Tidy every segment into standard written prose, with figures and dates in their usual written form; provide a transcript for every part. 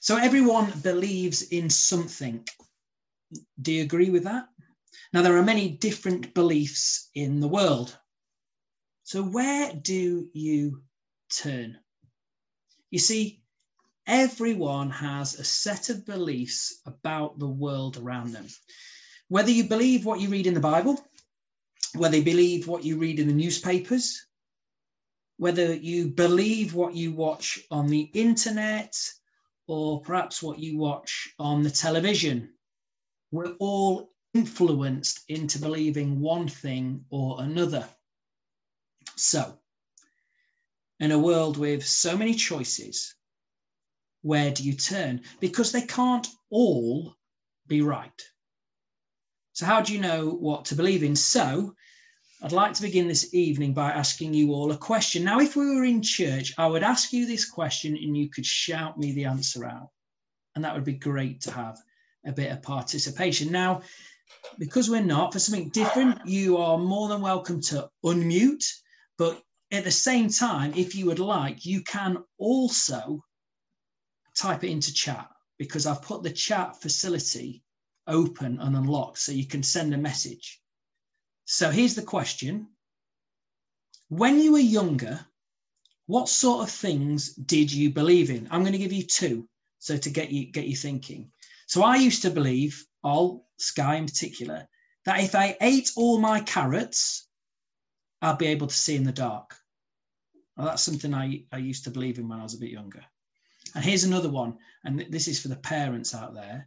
So everyone believes in something. Do you agree with that? Now, there are many different beliefs in the world. So where do you turn? You see, everyone has a set of beliefs about the world around them. Whether you believe what you read in the Bible, whether you believe what you read in the newspapers, whether you believe what you watch on the internet, or perhaps what you watch on the television, we're all influenced into believing one thing or another. So, in a world with so many choices, where do you turn? Because they can't all be right. So how do you know what to believe in? So I'd like to begin this evening by asking you all a question. Now, if we were in church, I would ask you this question and you could shout me the answer out. And that would be great to have a bit of participation. Now, because we're not, for something different, you are more than welcome to unmute. But at the same time, if you would like, you can also type it into chat, because I've put the chat facility open and unlocked so you can send a message. So here's the question. When you were younger, what sort of things did you believe in? I'm going to give you two, so to get you thinking. So I used to believe, Sky in particular, that if I ate all my carrots, I'd be able to see in the dark. Well, that's something I used to believe in when I was a bit younger. And here's another one, and this is for the parents out there.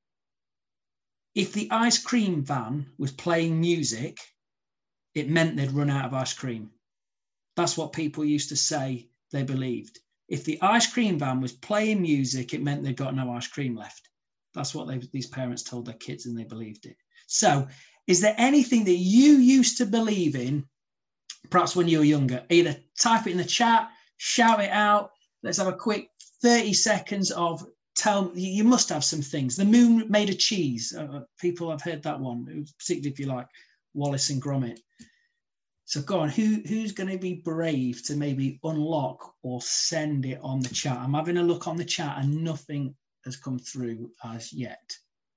If the ice cream van was playing music, it meant they'd run out of ice cream. That's what people used to say they believed. If the ice cream van was playing music, it meant they'd got no ice cream left. That's what these parents told their kids, and they believed it. So is there anything that you used to believe in, perhaps when you were younger? Either type it in the chat, shout it out. Let's have a quick 30 seconds of you must have some things. The moon made of cheese. People have heard that one, particularly if you like Wallace and Gromit. So go on, who's going to be brave to maybe unlock or send it on the chat? I'm having a look on the chat and nothing has come through as yet.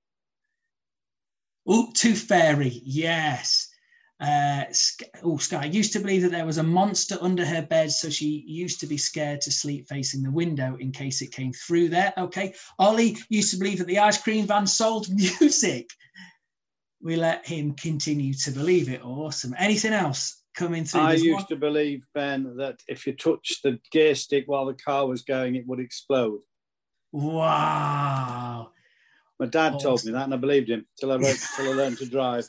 Oh, Tooth Fairy, yes. Sky used to believe that there was a monster under her bed, so she used to be scared to sleep facing the window in case it came through there. Okay. Ollie used to believe that the ice cream van sold music. We let him continue to believe it. Awesome. Anything else coming through? I used to believe, Ben, that if you touched the gear stick while the car was going, it would explode. Wow. My dad told me that, and I believed him till I learned to drive.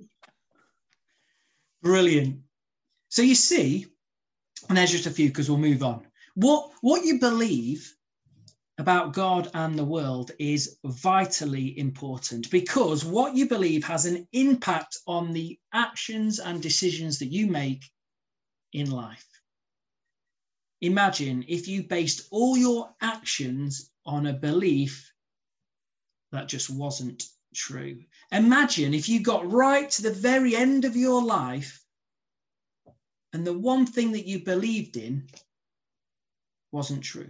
Brilliant. So you see, and there's just a few because we'll move on. What you believe about God and the world is vitally important, because what you believe has an impact on the actions and decisions that you make in life. Imagine if you based all your actions on a belief that just wasn't true. Imagine if you got right to the very end of your life and the one thing that you believed in wasn't true.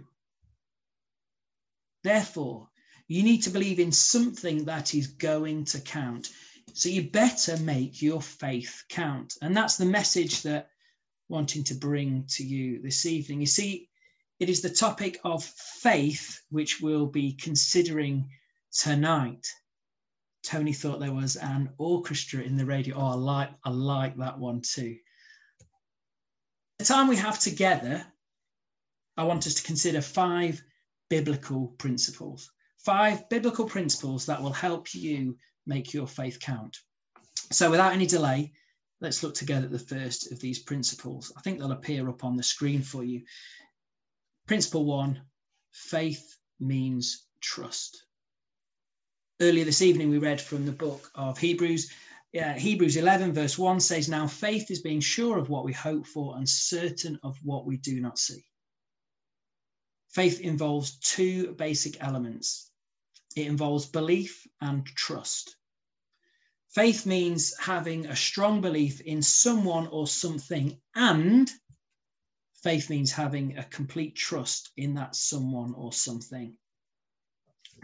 Therefore, you need to believe in something that is going to count. So you better make your faith count. And that's the message that I'm wanting to bring to you this evening. You see, it is the topic of faith which we'll be considering tonight. Tony thought there was an orchestra in the radio. Oh, I like that one too. The time we have together, I want us to consider 5 biblical principles. 5 biblical principles that will help you make your faith count. So without any delay, let's look together at the first of these principles. I think they'll appear up on the screen for you. Principle 1, faith means trust. Earlier this evening, we read from the book of Hebrews. Hebrews 11 verse 1 says, now faith is being sure of what we hope for and certain of what we do not see. Faith involves 2 basic elements. It involves belief and trust. Faith means having a strong belief in someone or something, and faith means having a complete trust in that someone or something.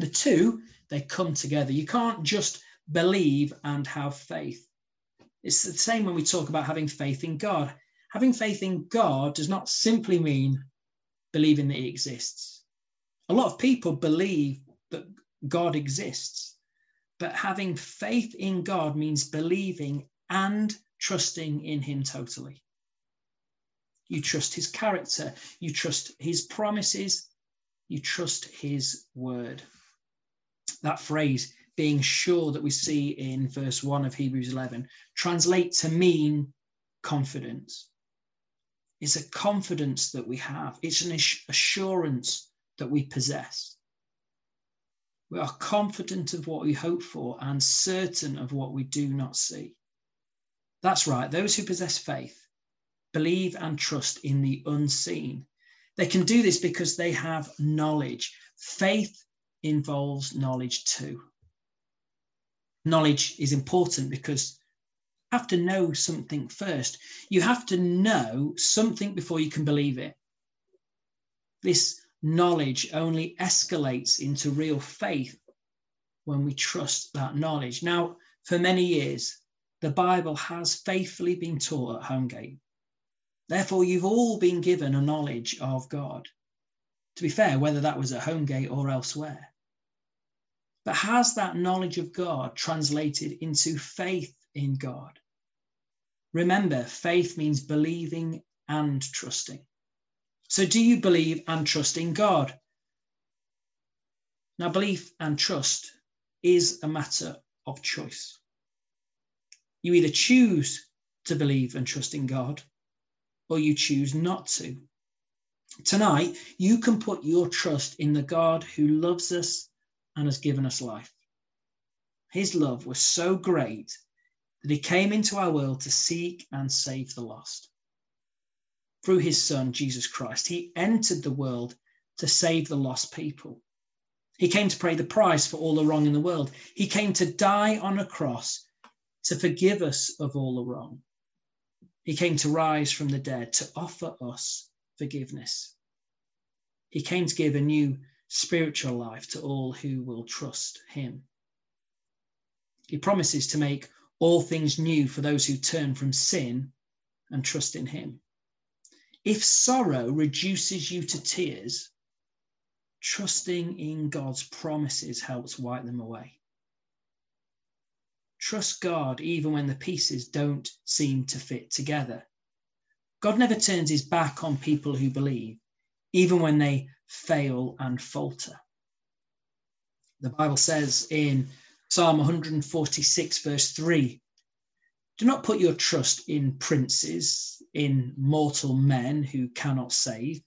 The two, they come together. You can't just believe and have faith. It's the same when we talk about having faith in God. Having faith in God does not simply mean believing that he exists. A lot of people believe that God exists, but having faith in God means believing and trusting in him totally. You trust his character, you trust his promises, you trust his word. That phrase, being sure, that we see in verse 1 of Hebrews 11, translate to mean confidence. It's a confidence that we have. It's an assurance that we possess. We are confident of what we hope for and certain of what we do not see. That's right. Those who possess faith believe and trust in the unseen. They can do this because they have knowledge. Faith involves knowledge too. Knowledge is important because you have to know something first. You have to know something before you can believe it. This knowledge only escalates into real faith when we trust that knowledge. Now, for many years, the Bible has faithfully been taught at Homegate. Therefore, you've all been given a knowledge of God. To be fair, whether that was at Homegate or elsewhere. But has that knowledge of God translated into faith in God? Remember, faith means believing and trusting. So do you believe and trust in God? Now, belief and trust is a matter of choice. You either choose to believe and trust in God, or you choose not to. Tonight, you can put your trust in the God who loves us and has given us life. His love was so great that he came into our world to seek and save the lost. Through his son, Jesus Christ, he entered the world to save the lost people. He came to pay the price for all the wrong in the world. He came to die on a cross to forgive us of all the wrong. He came to rise from the dead to offer us forgiveness. He came to give a new spiritual life to all who will trust him. He promises to make all things new for those who turn from sin and trust in him. If sorrow reduces you to tears, trusting in God's promises helps wipe them away. Trust God even when the pieces don't seem to fit together. God never turns his back on people who believe, even when they fail and falter. The Bible says in Psalm 146, verse 3, do not put your trust in princes, in mortal men who cannot save.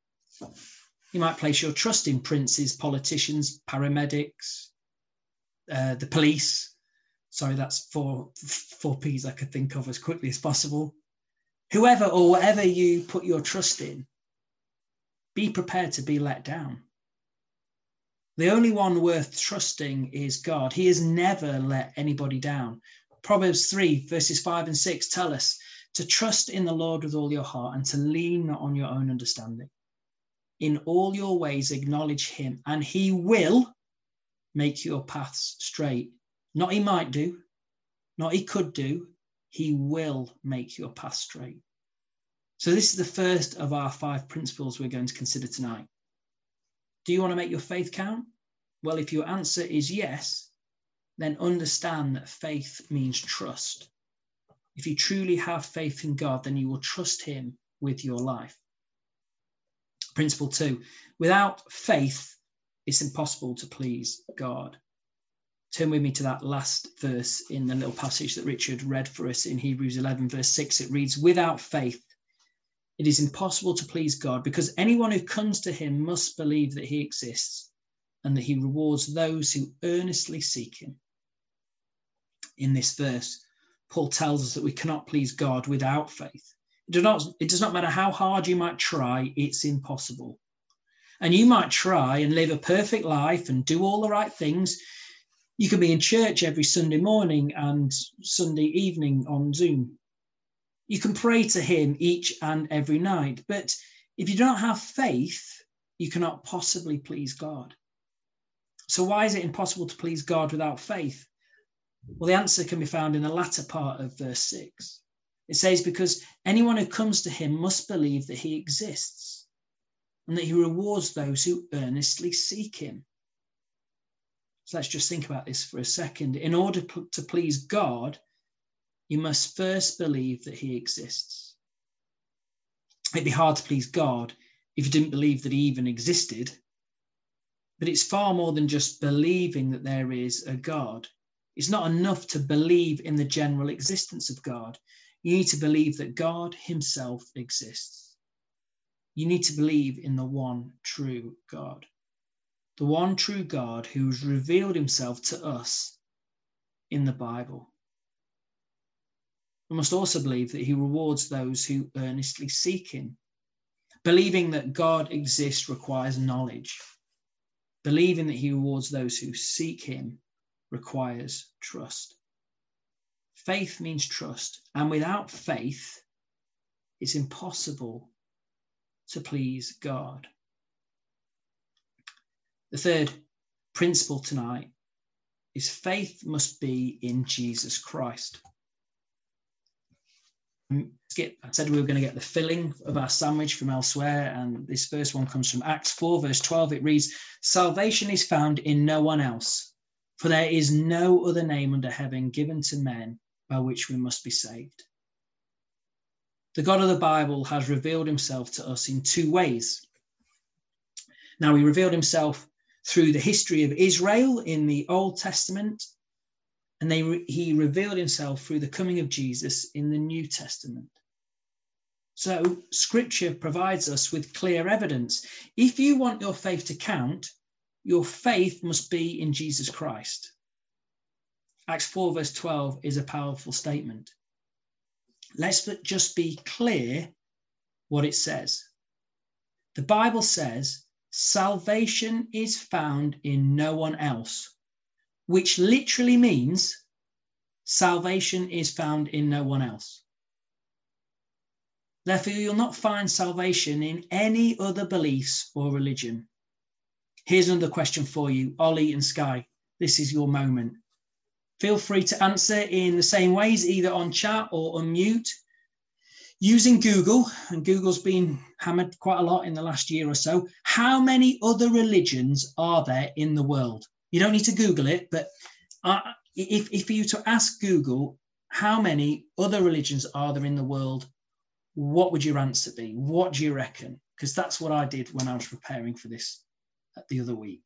You might place your trust in princes, politicians, paramedics, the police. Sorry, that's four P's I could think of as quickly as possible. Whoever or whatever you put your trust in, be prepared to be let down. The only one worth trusting is God. He has never let anybody down. Proverbs 3, verses 5 and 6 tell us to trust in the Lord with all your heart and to lean not on your own understanding. In all your ways acknowledge him, and he will make your paths straight. Not he might do, not he could do, he will make your path straight. So this is the first of our 5 principles we're going to consider tonight. Do you want to make your faith count? Well, if your answer is yes, then understand that faith means trust. If you truly have faith in God, then you will trust him with your life. Principle 2, without faith, it's impossible to please God. Turn with me to that last verse in the little passage that Richard read for us in Hebrews 11, verse 6. It reads, without faith, it is impossible to please God, because anyone who comes to him must believe that he exists and that he rewards those who earnestly seek him. In this verse, Paul tells us that we cannot please God without faith. It does not matter how hard you might try, it's impossible. And you might try and live a perfect life and do all the right things. You can be in church every Sunday morning and Sunday evening on Zoom. You can pray to him each and every night. But if you don't have faith, you cannot possibly please God. So why is it impossible to please God without faith? Well, the answer can be found in the latter part of verse 6. It says, because anyone who comes to him must believe that he exists and that he rewards those who earnestly seek him. So let's just think about this for a second. In order to please God, you must first believe that he exists. It'd be hard to please God if you didn't believe that he even existed. But it's far more than just believing that there is a God. It's not enough to believe in the general existence of God. You need to believe that God himself exists. You need to believe in the one true God. The one true God who's revealed himself to us in the Bible. We must also believe that he rewards those who earnestly seek him. Believing that God exists requires knowledge. Believing that he rewards those who seek him requires trust. Faith means trust, and without faith, it's impossible to please God. The third principle tonight is faith must be in Jesus Christ. Skip, I said we were going to get the filling of our sandwich from elsewhere, and this first one comes from Acts 4, verse 12. It reads, salvation is found in no one else, for there is no other name under heaven given to men by which we must be saved. The God of the Bible has revealed himself to us in two ways. Now, he revealed himself through the history of Israel in the Old Testament, and he revealed himself through the coming of Jesus in the New Testament. So Scripture provides us with clear evidence. If you want your faith to count, your faith must be in Jesus Christ. Acts 4 verse 12 is a powerful statement. Let's just be clear what it says. The Bible says, salvation is found in no one else, which literally means salvation is found in no one else. Therefore, you'll not find salvation in any other beliefs or religion. Here's another question for you, Ollie and Sky. This is your moment. Feel free to answer in the same ways, either on chat or unmute. Using Google, and Google's been hammered quite a lot in the last year or so, how many other religions are there in the world? You don't need to Google it, but if you to ask Google, how many other religions are there in the world, what would your answer be? What do you reckon? Because that's what I did when I was preparing for this the other week.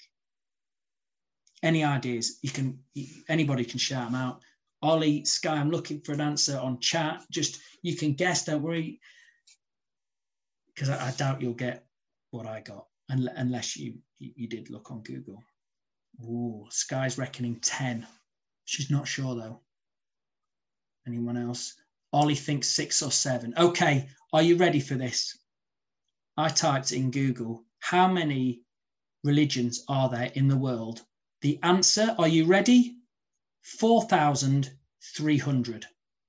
Any ideas? Anybody can shout them out. Ollie, Sky, I'm looking for an answer on chat. Just, you can guess, don't worry, because I doubt you'll get what I got, unless you did look on Google. Ooh, Sky's reckoning 10. She's not sure, though. Anyone else? Ollie thinks 6 or 7. Okay, are you ready for this? I typed in Google, how many religions are there in the world? The answer, are you ready? 4,300.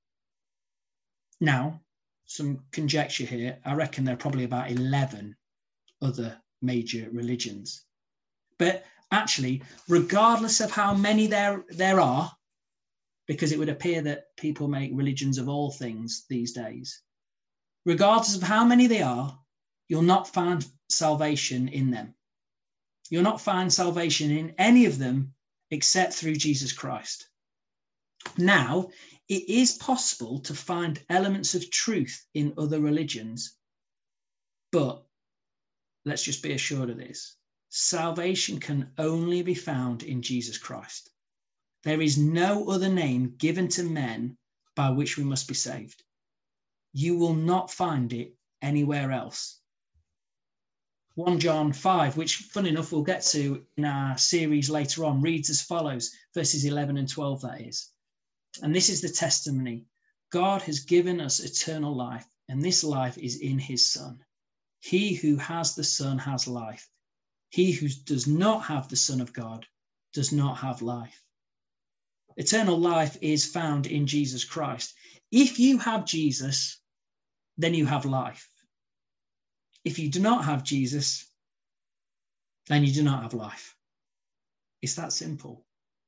Now, some conjecture here. I reckon there are probably about 11 other major religions. But actually, regardless of how many there are, because it would appear that people make religions of all things these days, regardless of how many they are, you'll not find salvation in them. You'll not find salvation in any of them except through Jesus Christ. Now, it is possible to find elements of truth in other religions, but let's just be assured of this. Salvation can only be found in Jesus Christ. There is no other name given to men by which we must be saved. You will not find it anywhere else. 1 John 5, which, funny enough, we'll get to in our series later on, reads as follows, verses 11 and 12, that is. And this is the testimony. God has given us eternal life, and this life is in his Son. He who has the Son has life. He who does not have the Son of God does not have life. Eternal life is found in Jesus Christ. If you have Jesus, then you have life. If you do not have Jesus, then you do not have life. It's that simple.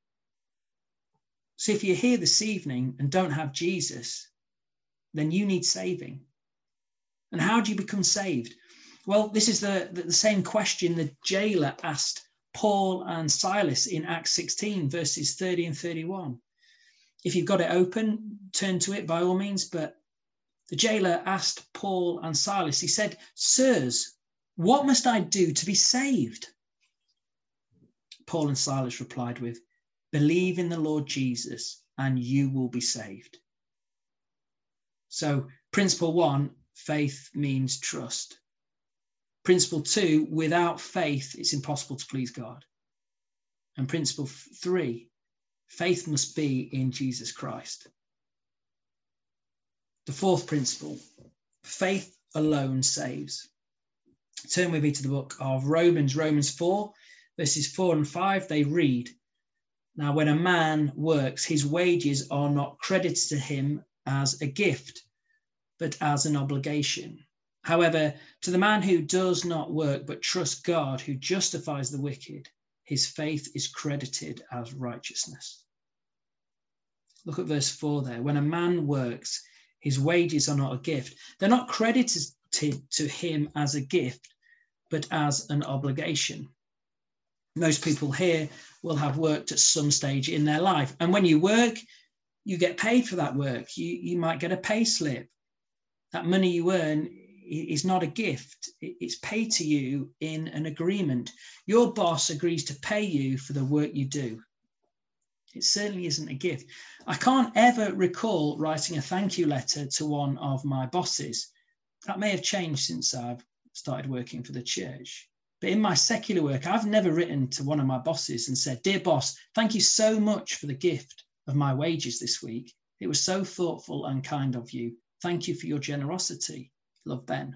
So if you're here this evening and don't have Jesus, then you need saving. And how do you become saved? Well, this is the same question the jailer asked Paul and Silas in Acts 16, verses 30 and 31. If you've got it open, turn to it by all means. But the jailer asked Paul and Silas, he said, "Sirs, what must I do to be saved?" Paul and Silas replied with, "Believe in the Lord Jesus and you will be saved." So principle 1, faith means trust. Principle 2, without faith, it's impossible to please God. And principle 3, faith must be in Jesus Christ. The fourth principle, faith alone saves. Turn with me to the book of Romans 4, verses 4 and 5. They read, "Now when a man works, his wages are not credited to him as a gift, but as an obligation. However, to the man who does not work, but trusts God, who justifies the wicked, his faith is credited as righteousness." Look at verse 4 there. When a man works, his wages are not a gift. They're not credited to him as a gift, but as an obligation. Most people here will have worked at some stage in their life. And when you work, you get paid for that work. You might get a pay slip. That money you earn is not a gift. It's paid to you in an agreement. Your boss agrees to pay you for the work you do. It certainly isn't a gift. I can't ever recall writing a thank you letter to one of my bosses. That may have changed since I've started working for the church. But in my secular work, I've never written to one of my bosses and said, "Dear boss, thank you so much for the gift of my wages this week. It was so thoughtful and kind of you. Thank you for your generosity. Love, Ben."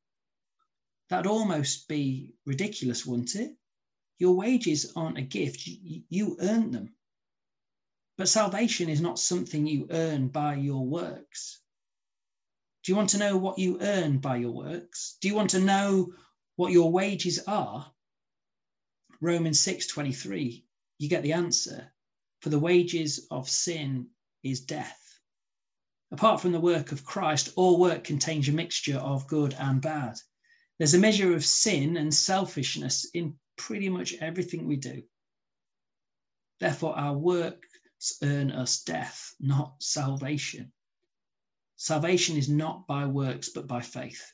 That'd almost be ridiculous, wouldn't it? Your wages aren't a gift. You earn them. But salvation is not something you earn by your works. Do you want to know what you earn by your works? Do you want to know what your wages are? Romans 6:23, you get the answer. For the wages of sin is death. Apart from the work of Christ, all work contains a mixture of good and bad. There's a measure of sin and selfishness in pretty much everything we do. Therefore, our works earn us death, not salvation. Salvation is not by works, but by faith.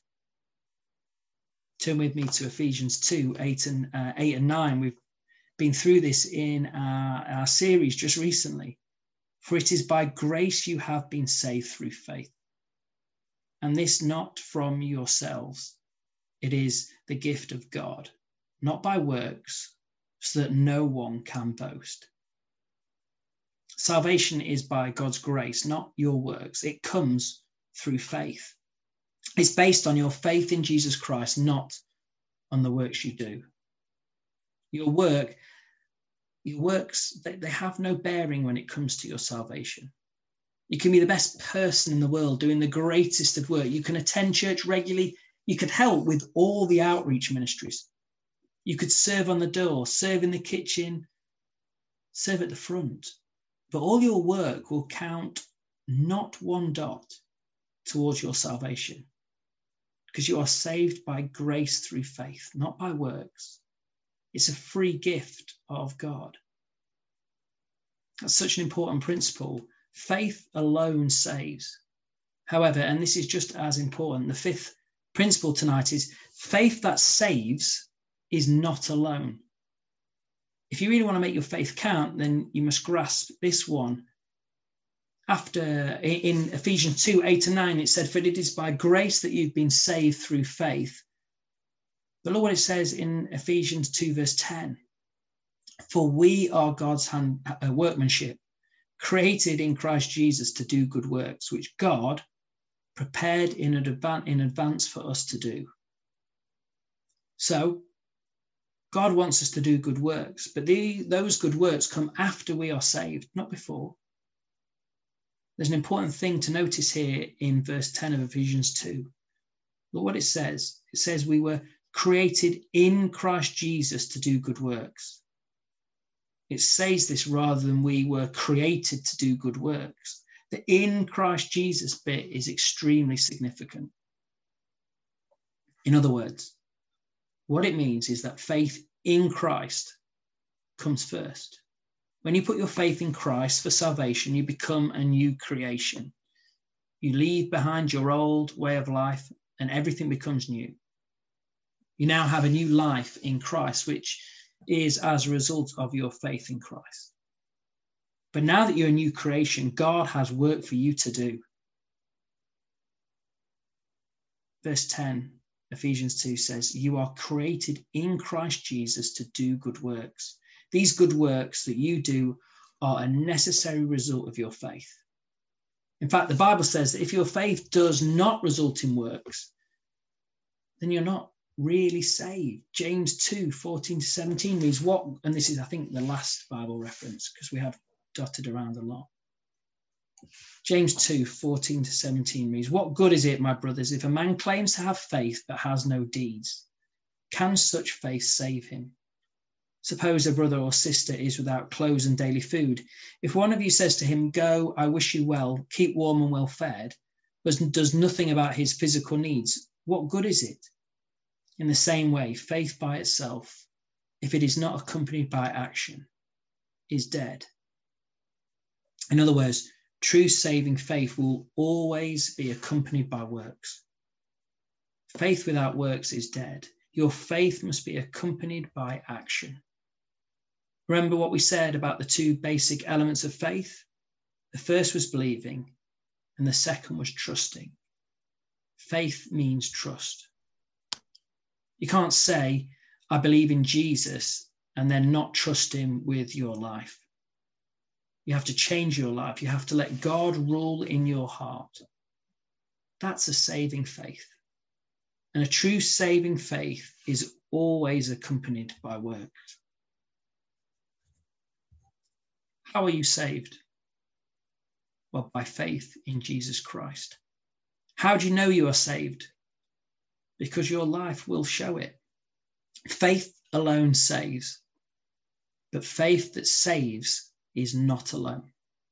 Turn with me to Ephesians 2, 8 and 9. We've been through this in our series just recently. For it is by grace you have been saved through faith. And this not from yourselves. It is the gift of God, not by works, so that no one can boast. Salvation is by God's grace, not your works. It comes through faith. It's based on your faith in Jesus Christ, not on the works you do. Your works, they have no bearing when it comes to your salvation. You can be the best person in the world, doing the greatest of work. You can attend church regularly. You could help with all the outreach ministries. You could serve on the door, serve in the kitchen, serve at the front. But all your work will count not one dot towards your salvation, because you are saved by grace through faith, not by works. It's a free gift of God. That's such an important principle. Faith alone saves. However, and this is just as important, the fifth principle tonight is faith that saves is not alone. If you really want to make your faith count, then you must grasp this one. In Ephesians 2, 8 and 9, it said, "For it is by grace that you've been saved through faith." But look what it says in Ephesians 2, verse 10. "For we are God's workmanship, created in Christ Jesus to do good works, which God prepared in advance for us to do." So, God wants us to do good works, but those good works come after we are saved, not before. There's an important thing to notice here in verse 10 of Ephesians 2. Look what it says. It says we were created in Christ Jesus to do good works. It says this rather than we were created to do good works. The in Christ Jesus bit is extremely significant. In other words, what it means is that faith in Christ comes first. When you put your faith in Christ for salvation, you become a new creation. You leave behind your old way of life and everything becomes new. You now have a new life in Christ, which is as a result of your faith in Christ. But now that you're a new creation, God has work for you to do. Verse 10, Ephesians 2 says, you are created in Christ Jesus to do good works. These good works that you do are a necessary result of your faith. In fact, the Bible says that if your faith does not result in works, then you're not really saved. James 2, 14 to 17 reads what, and this is, I think, the last Bible reference because we have dotted around a lot. James 2, 14 to 17 reads, what good is it, my brothers, if a man claims to have faith but has no deeds? Can such faith save him? Suppose a brother or sister is without clothes and daily food. If one of you says to him, go, I wish you well, keep warm and well fed, but does nothing about his physical needs, what good is it? In the same way, faith by itself, if it is not accompanied by action, is dead. In other words, true saving faith will always be accompanied by works. Faith without works is dead. Your faith must be accompanied by action. Remember what we said about the two basic elements of faith? The first was believing, and the second was trusting. Faith means trust. You can't say, I believe in Jesus, and then not trust him with your life. You have to change your life. You have to let God rule in your heart. That's a saving faith. And a true saving faith is always accompanied by works. How are you saved? Well, by faith in Jesus Christ. How do you know you are saved? Because your life will show it. Faith alone saves, but faith that saves is not alone.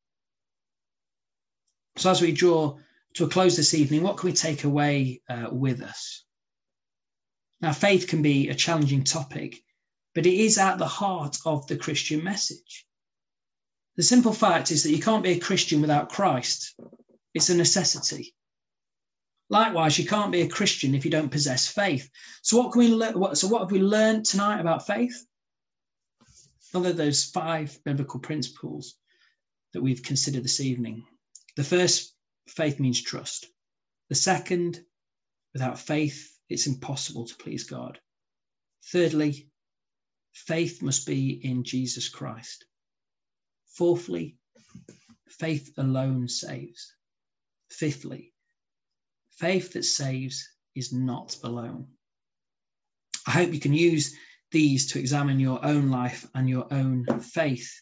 So as we draw to a close this evening, what can we take away with us? Now, faith can be a challenging topic, but it is at the heart of the Christian message. The simple fact is that you can't be a Christian without Christ. It's a necessity. Likewise, you can't be a Christian if you don't possess faith. So what have we learned tonight about faith? Other those 5 biblical principles that we've considered this evening. The first, faith means trust. The second, without faith, it's impossible to please God. Thirdly, faith must be in Jesus Christ. Fourthly, faith alone saves. Fifthly, faith that saves is not alone. I hope you can use these to examine your own life and your own faith.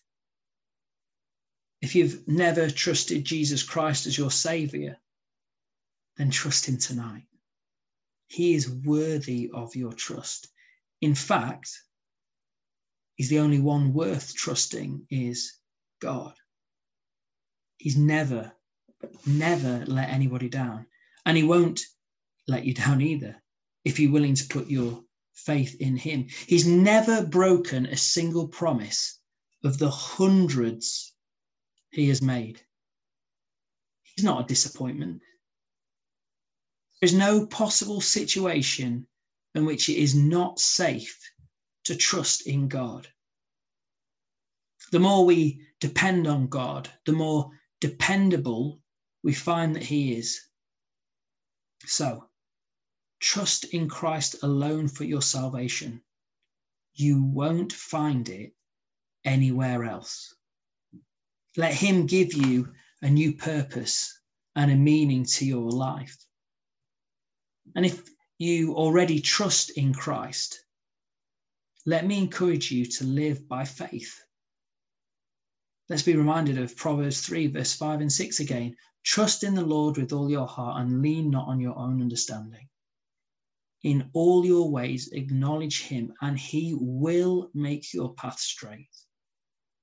If you've never trusted Jesus Christ as your Saviour, then trust him tonight. He is worthy of your trust. In fact, he's the only one worth trusting is God. He's never let anybody down. And he won't let you down either if you're willing to put your faith in him. He's never broken a single promise of the hundreds he has made. He's not a disappointment. There's no possible situation in which it is not safe to trust in God. The more we depend on God, the more dependable we find that he is. So, trust in Christ alone for your salvation. You won't find it anywhere else. Let him give you a new purpose and a meaning to your life. And if you already trust in Christ, let me encourage you to live by faith. Let's be reminded of Proverbs 3, verse 5 and 6 again. Trust in the Lord with all your heart and lean not on your own understanding. In all your ways, acknowledge him, and he will make your path straight.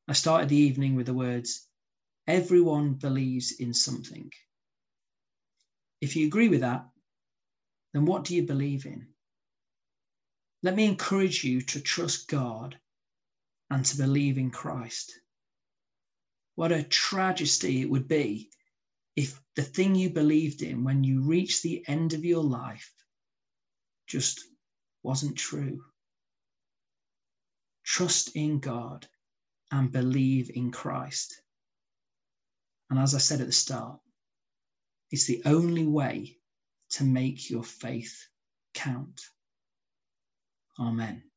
I started the evening with the words, everyone believes in something. If you agree with that, then what do you believe in? Let me encourage you to trust God and to believe in Christ. What a tragedy it would be if the thing you believed in when you reached the end of your life just wasn't true. Trust in God and believe in Christ. And as I said at the start, it's the only way to make your faith count. Amen.